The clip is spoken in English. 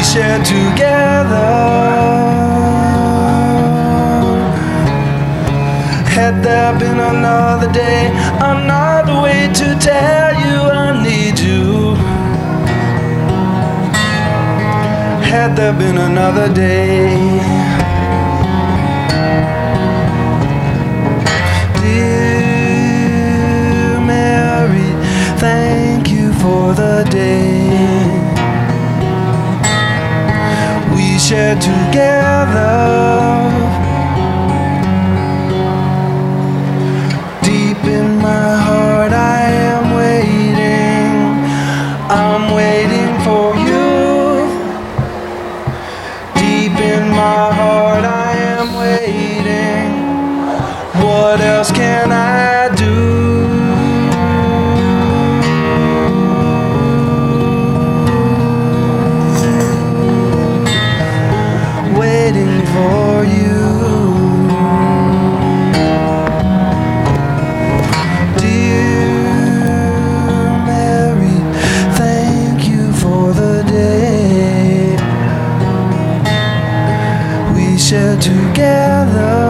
shared together. Had there been another day, another way to tell you I need you. Had there been another day. Dear Mary, thank you for the day we shared together. Deep in my heart I am waiting. I'm waiting for you. Deep in my heart I am waiting. What else can I do? Waiting for you. Dear Mary, thank you for the day we shared together.